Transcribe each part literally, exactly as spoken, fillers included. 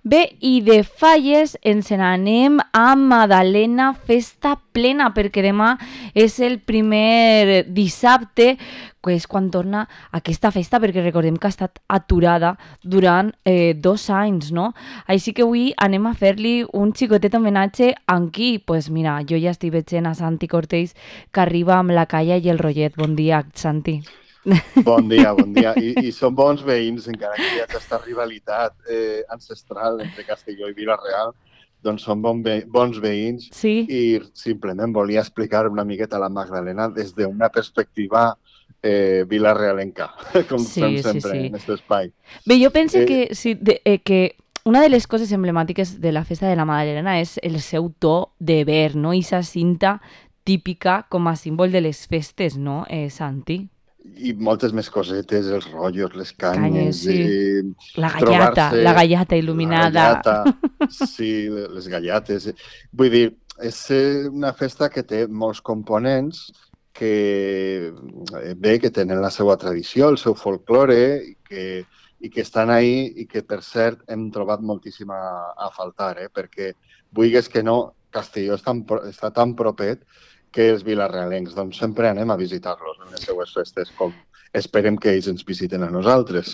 Bé, i de falles ens n'anem a Madalena Festa Plena, perquè demà és el primer dissabte, que és quan torna aquesta festa, perquè recordem que ha estat aturada durant eh, dos anys, no? Així que avui anem a fer-li un xicotet homenatge amb qui? Pues mira, jo ja estic veient a Santi Cortells, que arriba amb la calla i el rotllet. Bon dia, Santi. Bon dia, bon dia. I, i som bons veïns, encara que hi ha aquesta rivalitat eh, ancestral entre Castelló i Vila-real, doncs som bon ve bons veïns sí. I simplement volia explicar una miqueta a la Magdalena des d'una perspectiva eh, vilarealenca, com sí, fem sempre sí, sí. en aquest espai. Bé, jo penso eh, que, sí, de, eh, que una de les coses emblemàtiques de la festa de la Magdalena és el seu to de ver, no? I sa cinta típica com a símbol de les festes, no, eh, Santi? I moltes més cosetes, els rotllos, les canyes... Canyes, sí. Eh, la gallata, la gallata il·luminada. La gallata, sí, les gallates. Vull dir, és una festa que té molts components que, bé, que tenen la seva tradició, el seu folklore, i que, i que estan ahí i que, per cert, hem trobat moltíssim a, a faltar, eh? Perquè, vulguis que no, Castelló està, està tan propet que els vilarealencs doncs, sempre anem a visitar-los en les seues festes, com esperem que ells ens visiten a nosaltres.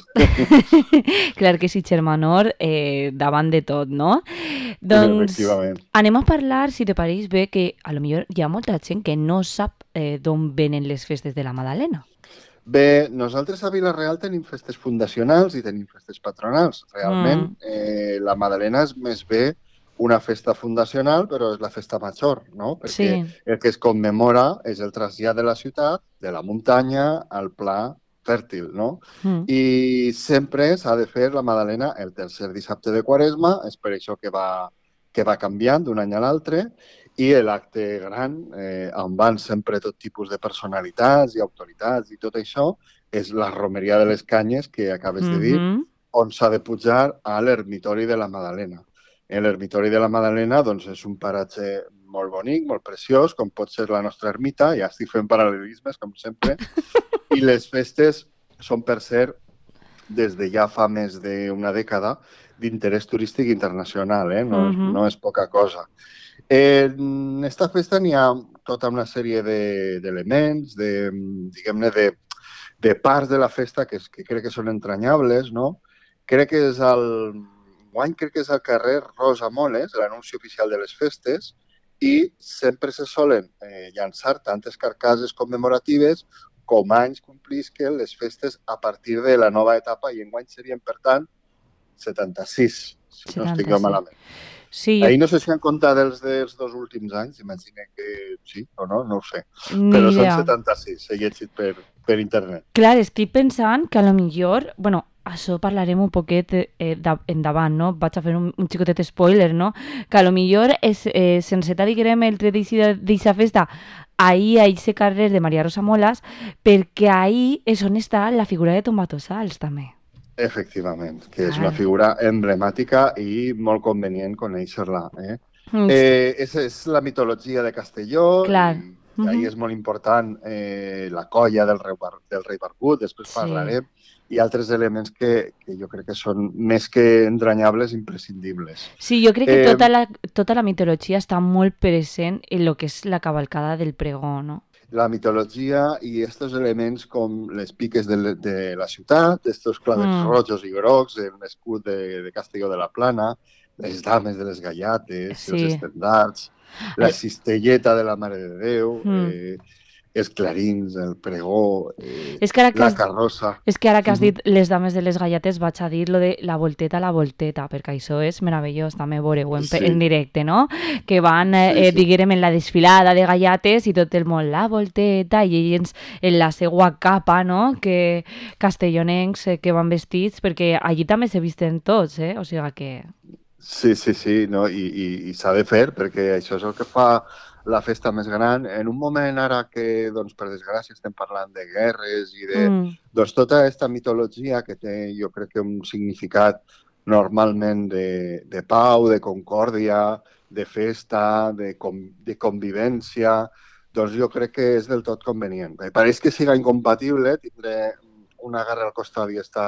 Clar que sí, Xermanor, eh, davant de tot, no? Doncs anem a parlar, si te pareix bé, que a lo millor hi ha molta gent que no sap eh, d'on venen les festes de la Magdalena. Bé, nosaltres a Vila-real tenim festes fundacionals i tenim festes patronals. Realment, mm. eh, la Magdalena és més bé una festa fundacional, però és la festa major, no? Perquè sí. El que es commemora és el trasllat de la ciutat, de la muntanya, al pla fèrtil, no? Mm. I sempre s'ha de fer la Magdalena el tercer dissabte de Quaresma, és per això que va, que va canviant d'un any a l'altre, i l'acte gran, eh, on van sempre tot tipus de personalitats i autoritats i tot això, és la romeria de les Canyes, que acabes mm-hmm. de dir, on s'ha de pujar a l'ermitori de la Magdalena. L'ermitori de la Magdalena doncs, és un paratge molt bonic, molt preciós, com pot ser la nostra ermita, ja estic fent paral·lelismes, com sempre, i les festes són, per cert, des de ja fa més d'una dècada, d'interès turístic internacional, eh? no, mm-hmm. no és poca cosa. En esta festa n'hi ha tota una sèrie d'elements, de, de, diguem-ne, de, de parts de la festa que, que crec que són entranyables, no? Crec que és el... Guany crec que és al carrer Rosa Moles, l'anunci oficial de les festes, i sempre se solen eh, llançar tantes carcasses commemoratives com anys complisquen les festes a partir de la nova etapa, i enguany serien, per tant, setanta-sis, si setanta-sis. No estic jo malament. Sí, jo... Ahir no sé si han comptat els dels dos últims anys, imagino que sí o no, no ho sé. Ni però idea. Són setanta-sis, he llegit per, per internet. Clar, estic pensant que a lo millor, bueno, això parlarem un poquet eh, endavant, no? Vaig a fer un, un xicotet spoiler, no? Que a lo millor és, eh, s'enceta, diguem, el tret d'aquesta festa ahir a aquest carrer de Maria Rosa Molas, perquè ahir és on està la figura de Tommaso Sals, també. Efectivament, que és una figura emblemàtica i molt convenient conèixer-la. Eh? Mm. Eh, és, és la mitologia de Castelló, clar. i, i ahir és molt important eh, la colla del rei, del rei Barbut, després sí. parlarem, i altres elements que, que jo crec que són més que entranyables, imprescindibles. Sí, jo crec que eh, tota, la, tota la mitologia està molt present en el que és la cavalcada del pregó, no? La mitologia i aquests elements com les piques de, de la ciutat, estos claves mm. rojos i grocs, l'escut de, de Castelló de la Plana, les dames de les gallates, sí. els estendards, la cistelleta de la Mare de Déu, mm. eh, els clarins, el pregó, eh, és que ara que la has, carrossa... És que ara que has dit les dames de les gallates vaig a dir lo de la volteta a la volteta, perquè això és meravellós, també veureu en, sí. en directe, no? Que van, eh, sí, sí. diguem, en la desfilada de gallates i tot el món, la volteta, i ells en la seva capa, no? Que castellonencs eh, que van vestits, perquè allí també se visten tots, eh? O sigui que... Sí, sí, sí, no? I, i, i s'ha de fer, perquè això és el que fa la festa més gran, en un moment ara que, doncs, per desgràcia, estem parlant de guerres i de mm. doncs, tota aquesta mitologia que té, jo crec que un significat normalment de, de pau, de concòrdia, de festa, de, com, de convivència, doncs jo crec que és del tot convenient. Pareix que siga incompatible tindre una guerra al costat i estar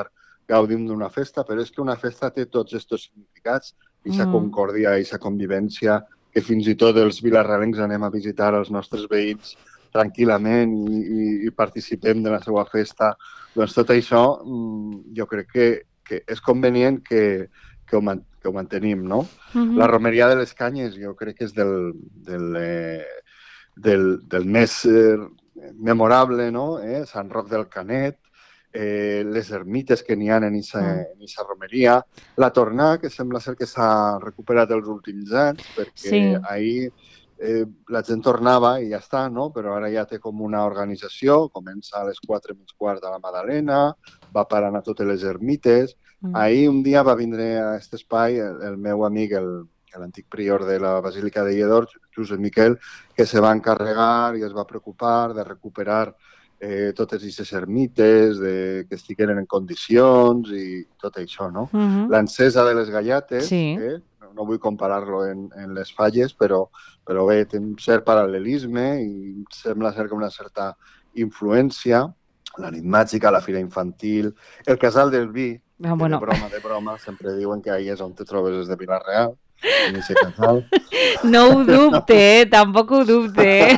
gaudim d'una festa, però és que una festa té tots aquests significats, aquesta Mm. concòrdia, aquesta convivència, que fins i tot els vilarrelencs anem a visitar els nostres veïns tranquil·lament i, i, i participem de la seva festa. Doncs tot això jo crec que, que és convenient que, que, ho, man, que ho mantenim, no? Mhm. La romeria de les Canyes jo crec que és del, del, eh, del, del més eh, memorable, no? Eh? Sant Roc del Canet, eh, les ermites que n'hi ha en aquesta mm. romeria, la Tornà, que sembla ser que s'ha recuperat els últims anys, perquè Sí. ahir eh, la gent tornava i ja està, no? Però ara ja té com una organització, comença a les quatre menys quart de la Madalena, va parant a totes les ermites. Mm. Ahir un dia va vindre a aquest espai el, el meu amic, el, l'antic prior de la Basílica de Lledó, Josep Miquel, que se va encarregar i es va preocupar de recuperar eh, totes aquestes ermites, de, que estigueren en condicions i tot això, no? Uh-huh. L'encesa de les gallates, sí. eh? no, no vull comparar-lo en, en les falles, però, però bé, té un cert paral·lelisme i sembla ser que una certa influència, la nit màgica, la fira infantil, el casal del vi, ah, bueno. de broma, de broma, sempre diuen que ahí és on te trobes des de Vila-real, en ese casal. No ho dubte, eh? Tampoc ho dubte.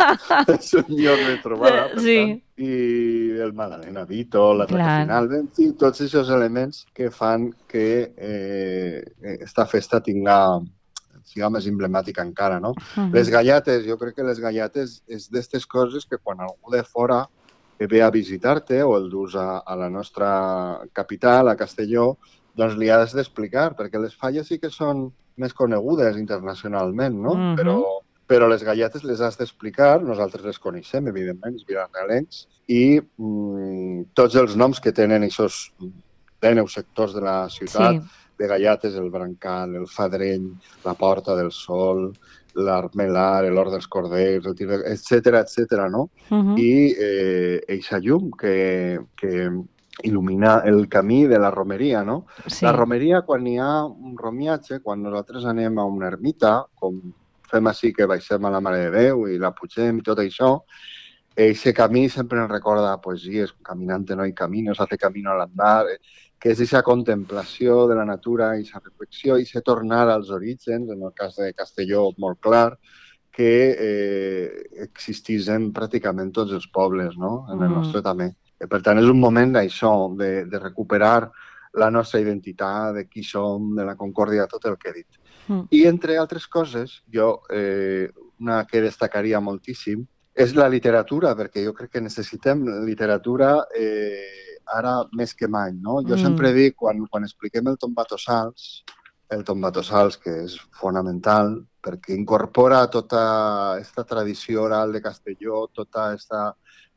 És un lloc de trobada, per sí. tant. I el Madalena Vito, la Traca Final, en fi, tots aquests elements que fan que eh, esta festa tinga, siga més emblemàtica encara, no? Uh-huh. Les gallates, jo crec que les gallates és d'aquestes coses que quan algú de fora ve a visitar-te o el dus a, a la nostra capital, a Castelló, doncs li has d'explicar, perquè les falles sí que són més conegudes internacionalment, no? Uh-huh. Però, però les galletes les has d'explicar, nosaltres les coneixem, evidentment, els vilarrealencs, i mm, tots els noms que tenen aquests dèneu sectors de la ciutat, sí. de galletes, el Brancal, el Fadreny, la Porta del Sol, l'Armelar, l'Hort dels Corders, etcètera, etcètera, no? Uh-huh. I eh, eixa llum que, que il·lumina el camí de la romeria, no? Sí. La romeria, quan hi ha un romiatge, quan nosaltres anem a una ermita, com fem així que baixem a la Mare de Déu i la pugem i tot això, aquest camí sempre ens recorda poesies, caminante no hay camino, se hace camino al andar, que és aquesta contemplació de la natura, aquesta reflexió, i se tornar als orígens, en el cas de Castelló molt clar, que eh, existissin pràcticament tots els pobles, no? En el nostre també. Per tant, és un moment d'això, de, de recuperar la nostra identitat, de qui som, de la concòrdia, tot el que he dit. Mm. I, entre altres coses, jo eh, una que destacaria moltíssim és la literatura, perquè jo crec que necessitem literatura eh, ara més que mai, no? Jo mm. sempre dic, quan, quan expliquem el Tombatossals, el Tombatossals, que és fonamental, perquè incorpora tota aquesta tradició oral de Castelló, tota aquesta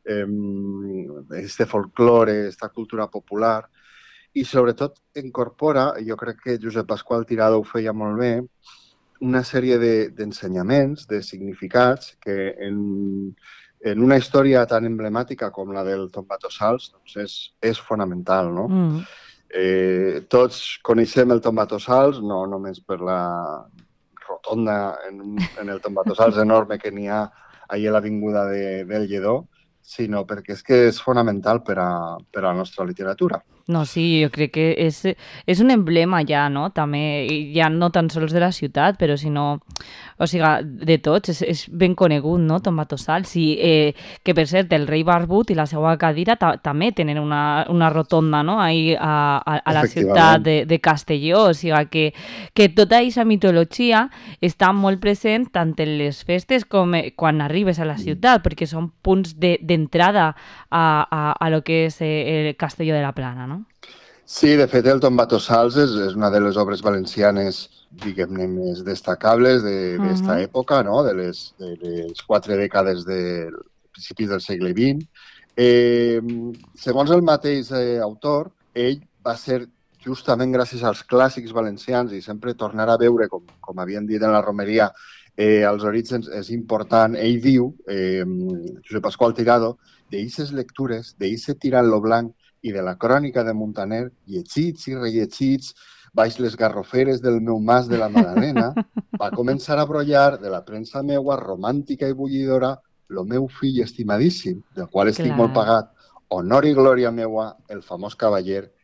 este folklore, esta cultura popular, i sobretot incorpora, jo crec que Josep Pasqual Tirado ho feia molt bé, una sèrie d'ensenyaments, de, de significats que en, en una història tan emblemàtica com la del Tombatossals doncs és, és fonamental, no? Mm. Eh, tots coneixem el Tombatossals, no només per la rotonda en, en el Tombatossals enorme que n'hi ha ahir a l'avinguda de, del Lledó, sinó perquè és que és fonamental per a, per a la nostra literatura. No, sí, jo crec que és, és un emblema ja, no? També, ja no tan sols de la ciutat, però sinó, o sigui, de tots, és, és ben conegut, no? Tombatossals, i eh, que per cert, el rei Barbut i la seva cadira ta també tenen una, una rotonda, no? Ahí a, a, a la ciutat de, de Castelló, o sigui, que, que tota aquesta mitologia està molt present tant en les festes com quan arribes a la ciutat, mm. perquè són punts d'entrada de, a, a, a lo que és el Castelló de la Plana, no? Sí, de fet, el Tombatossals és, és una de les obres valencianes, diguem-ne, més destacables d'esta uh-huh. època, no? de, les, de les quatre dècades de principis del segle vint. Eh, segons el mateix eh, autor, ell va ser justament gràcies als clàssics valencians i sempre tornar a veure, com, com havien dit en la romeria, eh, els orígens és important. Ell diu, eh, Josep Pasqual Tirado, d'eixes lectures, d'eixe tirant lo blanc, i de la crònica de Montaner, llegits i rellegits, baix les garroferes del meu mas de la Madalena, va començar a brollar de la premsa meua romàntica i bullidora lo meu fill estimadíssim, del qual estic Clar. molt pagat, honor i glòria meua, el famós cavaller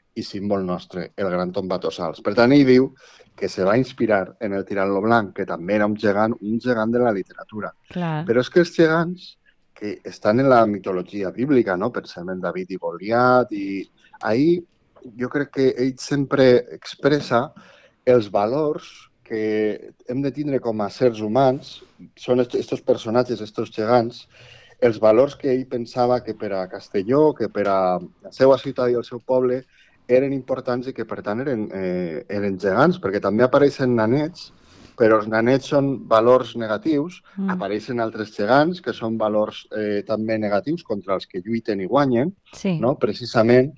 i símbol nostre, el gran tombatossals. Per tant, ell diu que se va inspirar en el Tirant lo Blanc, que també era un gegant, un gegant de la literatura. Clar. Però és que els gegants que estan en la mitologia bíblica, no? Pensem en David i Goliat, i ahir jo crec que ell sempre expressa els valors que hem de tindre com a sers humans, són aquests personatges, aquests gegants, els valors que ell pensava que per a Castelló, que per a la seva ciutat i el seu poble eren importants i que, per tant, eren, eh, eren gegants, perquè també apareixen nanets, però els nanets són valors negatius, mm. apareixen altres gegants, que són valors eh, també negatius contra els que lluiten i guanyen, sí. no? Precisament,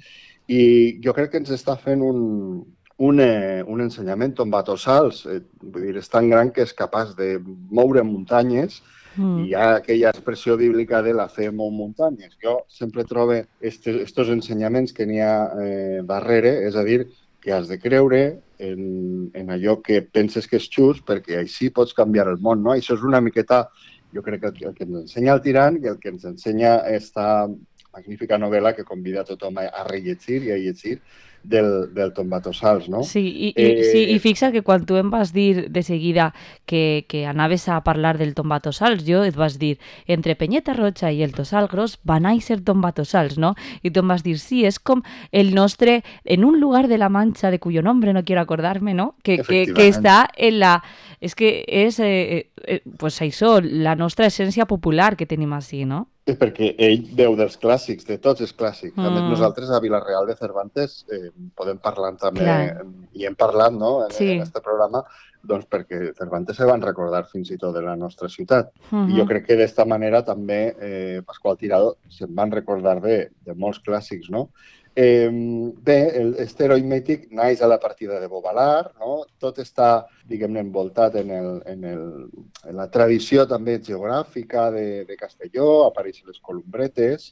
i jo crec que ens està fent un, un, eh, un ensenyament tombatossals, eh, vull dir, és tan gran que és capaç de moure muntanyes. Mm. I hi ha aquella expressió bíblica de la fe mou muntanyes. Jo sempre trobo aquests ensenyaments que n'hi ha eh, darrere, és a dir, que has de creure en, en allò que penses que és just perquè així pots canviar el món, no? Això és una miqueta, jo crec que el que ens ensenya el Tirant i el que ens ensenya esta magnífica novel·la que convida a tothom a, a rellegir i a llegir del, del tombatossals, no? Sí, i, i, eh... sí, i fixa que quan tu em vas dir de seguida que, que anaves a parlar del tombatossals, jo et vas dir, entre Penyeta Roja i el Tossal Gros van a ser tombatossals, no? I tu em vas dir, sí, és com el nostre, en un lugar de la Mancha de cuyo nombre no quiero acordarme, no? Que, que, que està en la... És que és, eh, eh, pues això, la nostra essència popular que tenim així, no? És perquè ell veu dels clàssics, de tots els clàssics. Mm. A més, nosaltres a Vila-real de Cervantes eh, podem parlar també, Clar. i hem parlat no, en, sí. en este programa, doncs perquè Cervantes se van recordar fins i tot de la nostra ciutat. Mm-hmm. I jo crec que d'esta manera també eh, Pasqual Tirado se'n van recordar de, de molts clàssics, no? Eh, bé, este heroi mític naix a la partida de Bovalar, no? Tot està, diguem-ne, envoltat en, el, en, el, en la tradició també geogràfica de, de Castelló, apareixen les columbretes.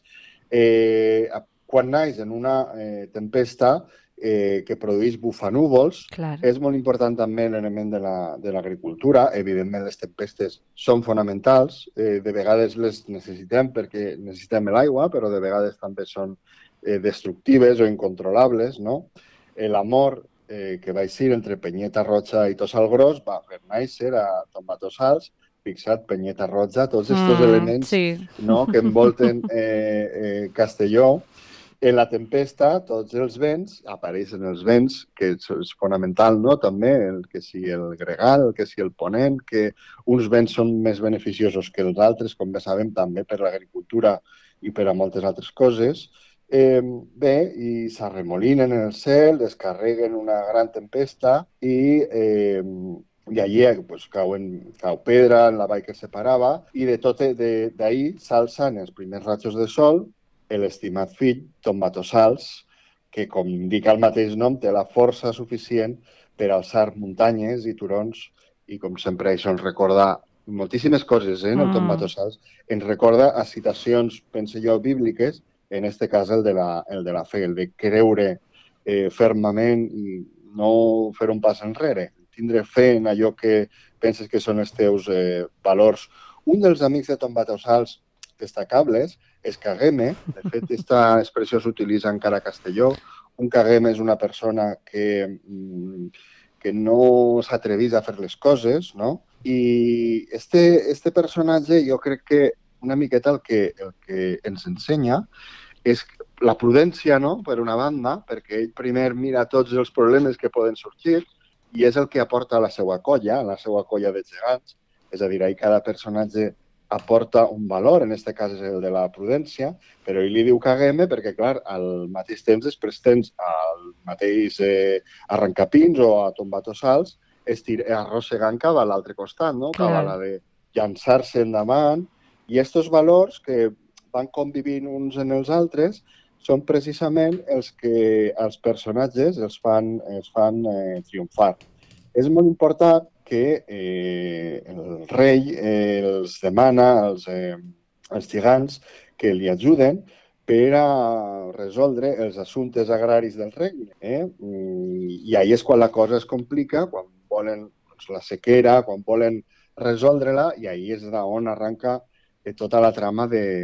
Eh, quan naix en una eh, tempesta eh, que produeix bufanúvols, Clar. És molt important també l'element de l'agricultura. La, Evidentment, les tempestes són fonamentals. Eh, de vegades les necessitem perquè necessitem l'aigua, però de vegades també són Eh, destructives o incontrolables, no? L'amor eh, que va eixir entre Penyeta Roja i Tossal Gros va fer néixer a Tombatossals, fixa't, Penyeta Roja, tots aquests mm, elements sí. no, que envolten eh, eh, Castelló. En la tempesta, tots els vents, apareixen els vents, que és fonamental, no? També, el que sigui el gregal, el que sigui el ponent, que uns vents són més beneficiosos que els altres, com bé sabem, també per l'agricultura i per a moltes altres coses. Eh, bé, i s'arremolinen en el cel, descarreguen una gran tempesta i, eh, i allí pues, cauen, cau pedra en la vall que separava i de tot d'ahir s'alcen els primers ratxos de sol l'estimat fill, Tombatossals, que, com indica el mateix nom, té la força suficient per alçar muntanyes i turons i, com sempre, això ens recorda moltíssimes coses, eh, en el Tombatossals. Ens recorda a citacions, penso jo, bíbliques, en este cas el de la, el de la fe, el de creure eh, fermament i no fer un pas enrere, tindre fe en allò que penses que són els teus eh, valors. Un dels amics de Tombatossals destacables és Kageme, de fet, aquesta expressió s'utilitza encara a Castelló. Un Kageme és una persona que, que no s'atrevís a fer les coses, no? I este, este personatge jo crec que una miqueta el que, el que ens ensenya és la prudència, no?, per una banda, perquè ell primer mira tots els problemes que poden sorgir i és el que aporta a la seva colla, a la seva colla de gegants. És a dir, ahí cada personatge aporta un valor, en aquest cas és el de la prudència, però ell li diu Kageme perquè, clar, al mateix temps després tens al mateix eh, Arrancapins o a Tombatossals arrossegant cap a l'altre costat, no? Cap a la de llançar-se endavant. I aquests valors que van convivint uns en els altres són precisament els que els personatges els fan, els fan eh, triomfar. És molt important que eh, el rei eh, els demana als, eh, als gegants que li ajuden per a resoldre els assumptes agraris del regne. Eh? I ahí és quan la cosa es complica, quan volen doncs, la sequera, quan volen resoldre-la, i ahí és d'on arranca eh, tota la trama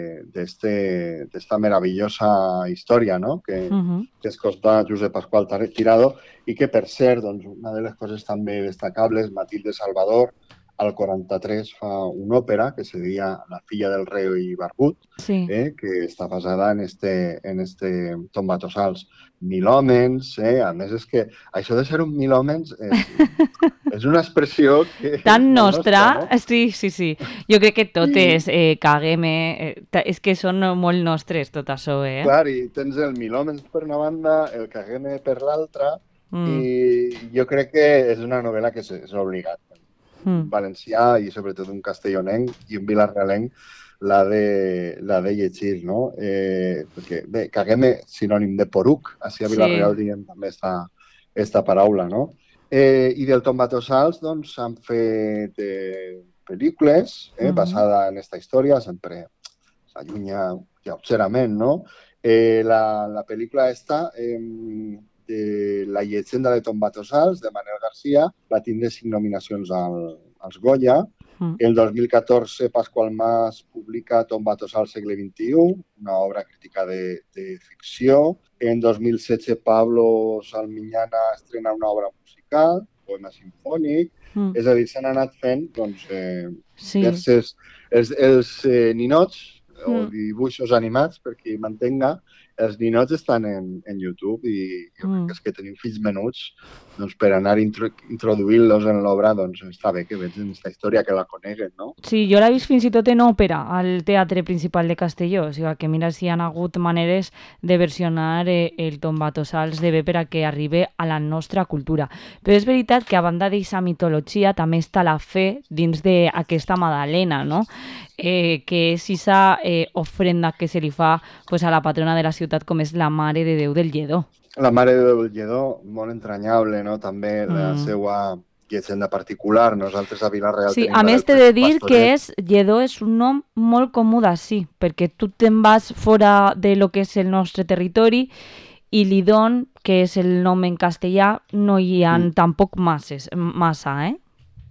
d'esta meravellosa història, no? que, Uh -huh. que es conta Josep Pasqual Tirado i que, per cert, doncs, una de les coses també destacables, Matilde Salvador, al quaranta-tres fa una òpera que se deia La filla del rei barbut, Sí. eh, que està basada en este, en este Tombatossals. Mil homes, eh? A més és que això de ser un mil homes és, és una expressió que Tan és molt nostra, nostra, no? sí, sí, sí. Jo crec que totes, eh, caguem-me, eh, és que són molt nostres tot això, eh? Clar, i tens el mil homes per una banda, el cagueme per l'altra, Mm. i jo crec que és una novel·la que és, és obligat. Un Mm. valencià i sobretot un castellonenc i un vilarrealenc l'ha de, l'ha de llegir, no? Eh, perquè, bé, cagueme, sinònim de poruc, així a Sí. Vila-real diguem també esta, esta paraula, no? Eh, I del Tombatossals, doncs, s'han fet eh, pel·lícules eh, Mhm. basada en esta història, sempre s'allunya lleugerament, no? Eh, la, la pel·lícula esta, eh, de La llegenda de Tombatossals, de Manel García, va tindre cinc nominacions al, als Goya. Mm. El dos mil catorze, Pasqual Mas publica Tombatossals segle vint-i-u, una obra crítica de, de ficció. En dos mil setze, Pablo Salmiñana estrena una obra musical, poema sinfònic. Mm. És a dir, s'han anat fent doncs, eh, Sí. diverses... Els, els eh, ninots o Mm. dibuixos animats, per qui mantenga, els ninots estan en, en YouTube i jo crec Mm. que és que tenim fills menuts, doncs per anar intro, introduint-los en l'obra, doncs està bé que vegin aquesta història, que la coneguen, no? Sí, jo l'he vist fins i tot en òpera al Teatre Principal de Castelló, o sigui que mira si hi ha hagut maneres de versionar eh, el Tombatossals de bé per a que arribi a la nostra cultura. Però és veritat que a banda d'aquesta mitologia també està la fe dins d'aquesta Madalena, no? Eh, que és aquesta eh, ofrenda que se li fa pues, a la patrona de la ciutat com és la Mare de Déu del Lledó. La Mare de Déu del Lledó, molt entranyable, no? També la Mm. seva llegenda particular. Nosaltres a Vila-real Sí, tenim a la més del t'he de dir Pastoret. que és, Lledó és un nom molt comú d'ací, perquè tu te'n vas fora de lo que és el nostre territori i Lidón, que és el nom en castellà, no hi ha Mm. tampoc masses, massa, eh?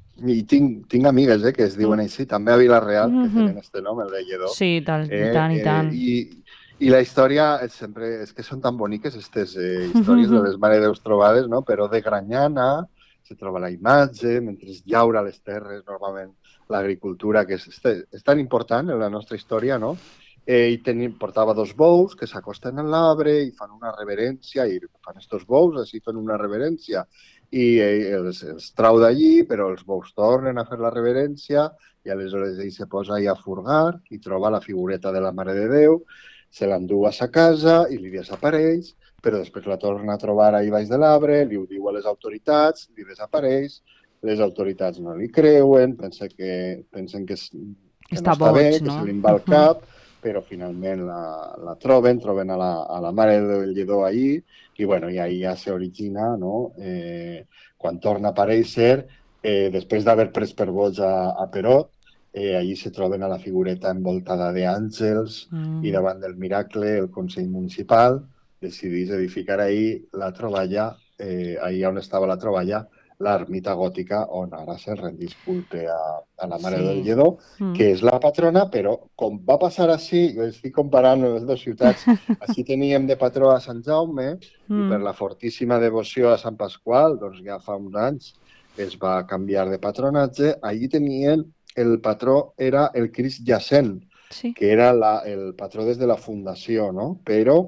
I tinc, tinc amigues eh, que es diuen Mm. així, també a Vila-real, que Mhm. tenen este nom, el de Lledó. Sí, tal, i Eh, tant, i tant. Eh, i, I la història és sempre... És que són tan boniques aquestes eh, històries de les Mare de Déus trobades, no? Però de Granyana se troba la imatge, mentre llaura les terres, normalment l'agricultura, que és, és tan important en la nostra història, no? Eh, I tenim, portava dos bous que s'acosten a l'arbre i fan una reverència, i fan estos bous, així fan una reverència, i eh, els, els trau d'allí, però els bous tornen a fer la reverència, i aleshores ell se posa ahí a furgar i troba la figureta de la Mare de Déu, se l'endú a sa casa i li desapareix, però després la torna a trobar ahí baix de l'arbre, li ho diu a les autoritats, li desapareix, les autoritats no li creuen, pensen que, pensen que, és, que Està no està bé, boig, que no? se li va al cap, però finalment la, la troben, troben a la, a la Mare de Déu del Lledó ahí, i bueno, i ahí ja s'origina, no? Eh, quan torna a aparèixer, eh, després d'haver pres per boig a, a Perot, eh, allí se troben a la figureta envoltada d'àngels Mm. i davant del miracle el Consell Municipal decidís edificar ahí la troballa, eh, ahí on estava la troballa, l'ermita gòtica on ara se rendís culte a, a la Mare Sí. del Lledó, Mm. que és la patrona, però com va passar així, jo estic comparant les dues ciutats, així teníem de patró a Sant Jaume i per Mm. la fortíssima devoció a Sant Pasqual, doncs ja fa uns anys es va canviar de patronatge, allí tenien el patró era el Crist Jacent, Sí. que era la, el patró des de la fundació, no? Però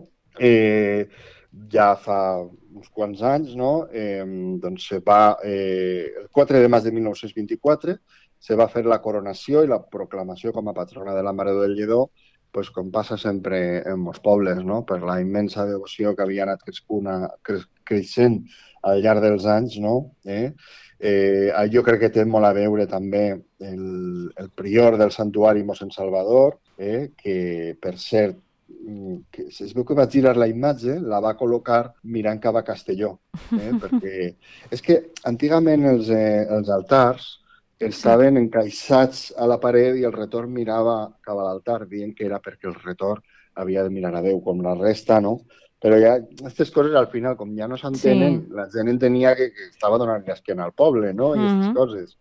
eh, ja fa uns quants anys, no? Eh, doncs se va, eh, el quatre de maig de mil nou-cents vint-i-quatre se va fer la coronació i la proclamació com a patrona de la Mare del Lledó, pues, com passa sempre en molts pobles, no? Per la immensa devoció que havia anat crescuna, cre creixent al llarg dels anys, no? Eh? Eh, jo crec que té molt a veure també el, el prior del santuari mossèn Salvador, eh, que per cert, que es veu que va girar la imatge, la va col·locar mirant cap a Castelló, eh, perquè és que antigament els, eh, els altars estaven encaixats a la paret i el retor mirava cap a l'altar, dient que era perquè el retor havia de mirar a Déu, com la resta, no? Però ja, aquestes coses, al final, com ja no s'entenen, Sí. la gent entenia que, que estava donant l'esquena al poble, no? I aquestes Mhm. coses.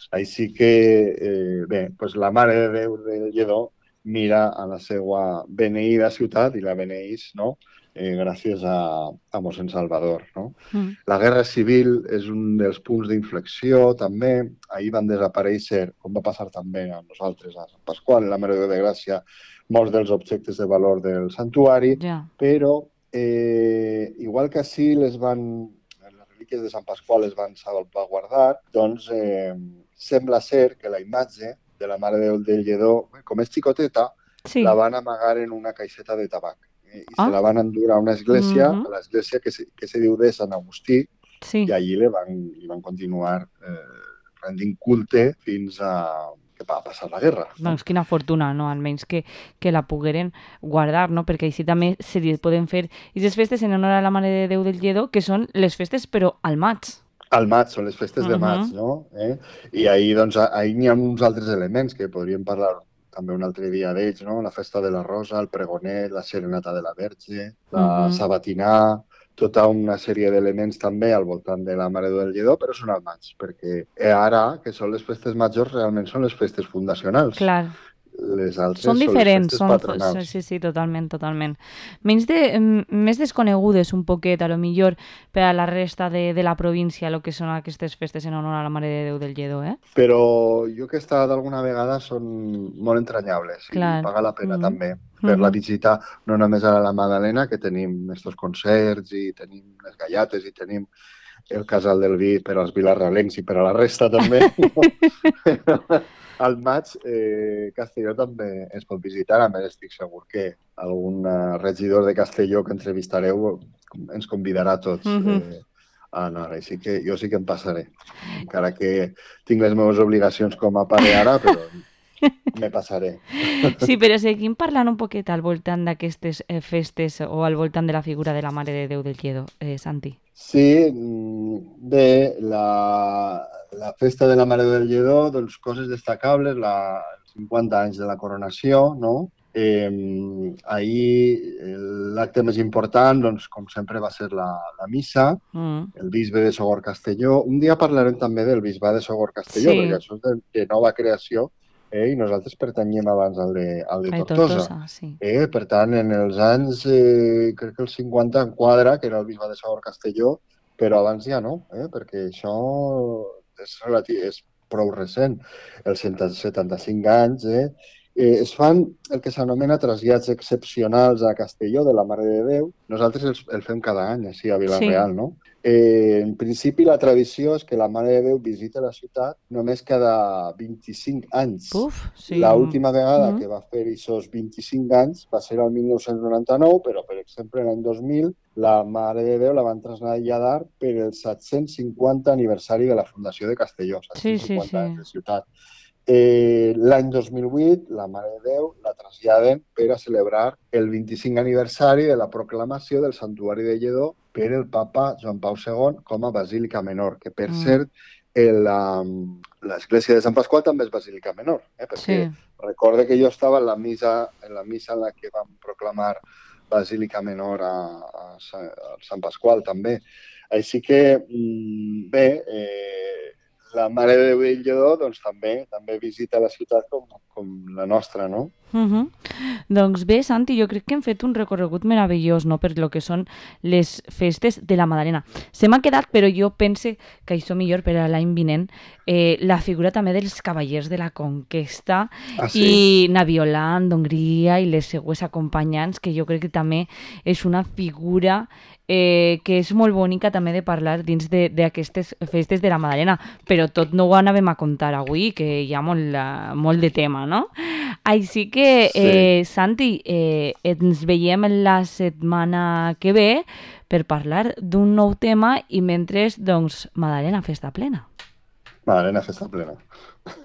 Així que, eh, bé, pues la Mare de Déu del Lledó mira a la seva beneïda ciutat i la beneís, no?, eh, gràcies a, a mossèn Salvador, no? Mm. La Guerra Civil és un dels punts d'inflexió, també. Ahir van desaparèixer, com va passar també a nosaltres, a Sant Pasqual, la Mare de Déu de Gràcia, molts dels objectes de valor del santuari, Ja. però eh, igual que així les van, les relíquies de Sant Pasqual es van salvaguardar, doncs eh, sembla ser que la imatge de la Mare de Déu del Lledó, com és xicoteta, Sí. la van amagar en una caixeta de tabac i Ah. se la van endur a una església, Mhm. a l'església que, se, que se diu de Sant Agustí, Sí. i allí li van, li van continuar eh, rendint culte fins a que va passar la guerra. No? Doncs quina fortuna, no? Almenys que, que la pogueren guardar, no? Perquè així també se li poden fer aquestes festes en honor a la Mare de Déu del Lledó, que són les festes, però al maig. Al maig, són les festes de maig, Mhm. no? Eh? I ahir, doncs, ahir n'hi ha uns altres elements que podríem parlar també un altre dia d'ells, no? La festa de la Rosa, el pregoner, la serenata de la Verge, la Mhm. sabatinà, tota una sèrie d'elements també al voltant de la Mare del Lledó, però són al maig, perquè ara, que són les festes majors, realment són les festes fundacionals. Clar. Les altres Són són les diferents, festes són, patronals. sí, sí, totalment, totalment. Menys de, m- més desconegudes un poquet, a lo millor, per a la resta de, de la província, el que són aquestes festes en honor a la Mare de Déu del Lledó, eh? Però jo que he estat alguna vegada són molt entranyables i Clar. paga la pena Mhm. també fer-la Mhm. visitar, no només a la Magdalena, que tenim estos concerts i tenim les gallates i tenim el Casal del Vi per als vilarralencs i per a la resta també. Al maig, eh, Castelló també es pot visitar, a més estic segur que algun eh, regidor de Castelló que entrevistareu ens convidarà a tots Mhm. eh, a anar. Així que jo sí que em passaré, encara que tinc les meves obligacions com a pare ara, però me passaré. Sí, però seguim parlant un poquet al voltant d'aquestes eh, festes o al voltant de la figura de la Mare de Déu del Lledó, eh, Santi. Sí, mm, bé, la, la festa de la Mare del Lledó, doncs coses destacables, la, els cinquanta anys de la coronació, no? Eh, ahir l'acte més important, doncs, com sempre, va ser la, la missa, Mm. el bisbe de Sogorb Castelló. Un dia parlarem també del bisbat de Sogorb Castelló, Sí. perquè això és de, de nova creació, eh? I nosaltres pertanyíem abans al de, al de Ai, Tortosa. Tortosa, sí. Eh? Per tant, en els anys, eh, crec que els cinquanta en quadra, que era el bisbe de Sogorb Castelló, però abans ja no, eh? Perquè això és, relatiu, és prou recent, els setanta-cinc anys, eh? Eh, es fan el que s'anomena trasllats excepcionals a Castelló de la Mare de Déu. Nosaltres els, el fem cada any, així a Vila-real, Sí. no? Eh, en principi, la tradició és que la Mare de Déu visita la ciutat només cada vint-i-cinc anys. Puf, sí. L'última vegada Mm. que va fer aquests vint-i-cinc anys va ser el mil nou-cents noranta-nou, però, per exemple, l'any dos mil, la Mare de Déu la van traslladar per el set-cents cinquanta aniversari de la fundació de Castelló, Sí, set-cents sí, cinquanta sí. anys de ciutat. Eh, L'any dos mil vuit, la Mare de Déu la traslladen per a celebrar el vint-i-cinc aniversari de la proclamació del Santuari de Lledó per el papa Joan Pau segon com a Basílica Menor, que, per Mm. cert, el, um, l'església de Sant Pasqual també és Basílica Menor, eh? Perquè Sí. recorde que jo estava en la missa en la missa en la que vam proclamar Basílica Menor a, a, Sa- a Sant Pasqual també. Així que, mm, bé, eh, la Mare de Déu del Lledó doncs, també també visita la ciutat com, com la nostra, no? Mhm. Doncs bé, Santi, jo crec que hem fet un recorregut meravellós, no?, per lo que són les festes de la Madalena. Se m'ha quedat, però jo pense que això millor per a l'any vinent, eh, la figura també dels cavallers de la conquesta Ah, sí. i Naviolant d'Hongria i les seues acompanyants, que jo crec que també és una figura eh, que és molt bonica també de parlar dins de- d'aquestes festes de la Madalena, però tot no ho anàvem a contar avui, que hi ha molt, eh, molt de tema, no? Així que, Sí. eh, Santi, eh, ens veiem la setmana que ve per parlar d'un nou tema i mentre, doncs, Madalena, festa plena. Madalena, festa plena.